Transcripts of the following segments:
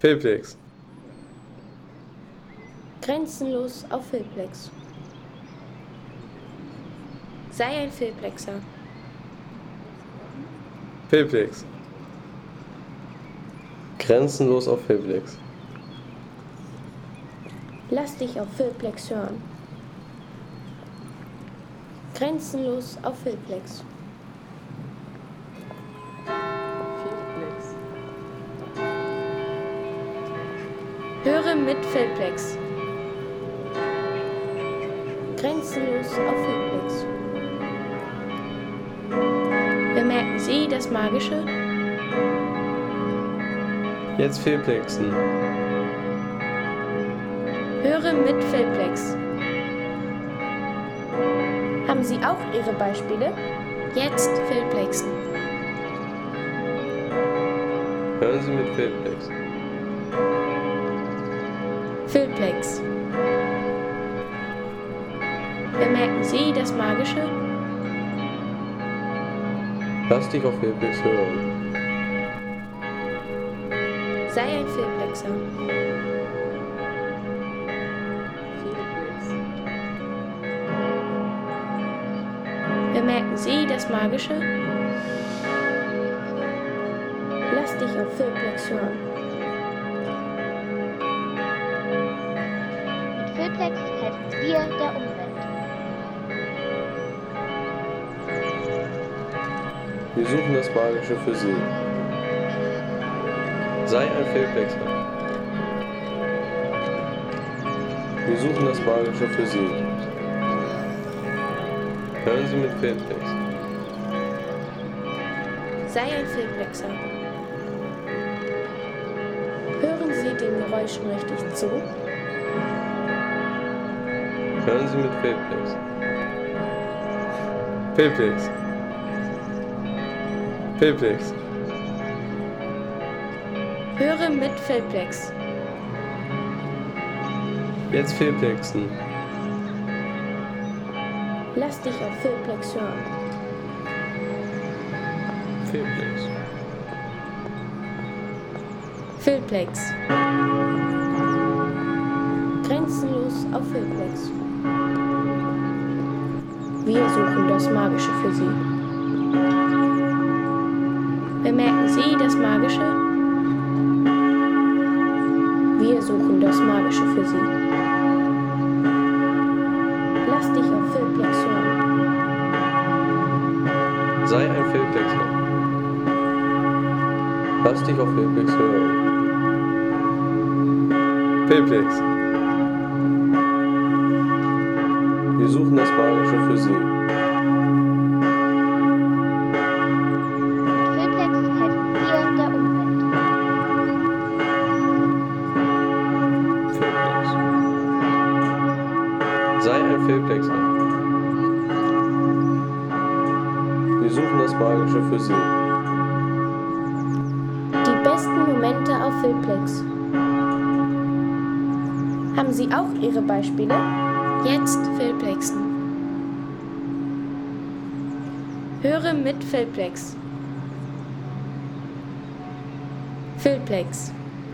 Filplex. Grenzenlos auf Filplex. Sei ein Filplexer. Filplex. Grenzenlos auf Filplex. Lass dich auf Filplex hören. Grenzenlos auf Filplex. Höre mit Filplex. Grenzenlos auf Filplex. Bemerken Sie das Magische? Jetzt Filplexen. Höre mit Filplex. Haben Sie auch Ihre Beispiele? Jetzt Filplexen. Hören Sie mit Filplex. Filplex. Bemerken Sie das Magische? Lass dich auf Filplex hören. Sei ein Filplexer. Bemerken Sie das Magische? Lass dich auf Filplex hören. Mit Filplex helfen wir der Umwelt. Wir suchen das Magische für Sie. Sei ein Filplexer. Wir suchen das Magische für Sie. Hören Sie mit Filplex. Sei ein Filplexer. Hören Sie den Geräuschen richtig zu? Hören Sie mit Filplex. Filplex. Filplex. Höre mit Filplex. Jetzt Filplexen. Lass dich auf Filplex hören. Filplex. Filplex. Grenzenlos auf Filplex. Wir suchen das Magische für Sie. Bemerken Sie das Magische? Wir suchen das Magische für Sie. Lass dich auf Filplex hören. Sei ein Filplexer. Lass dich auf Filplex hören. Filplex. Wir suchen das Magische für Sie. Mit Filplex helfen wir der Umwelt. Filplex. Sei ein Filplexer. Wir suchen das Magische für Sie. Die besten Momente auf Filplex. Haben Sie auch Ihre Beispiele? Jetzt Filplexen. Höre mit Filplex. Filplex.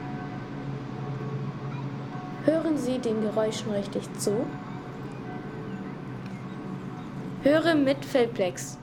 Hören Sie den Geräuschen richtig zu? Höre mit Filplex.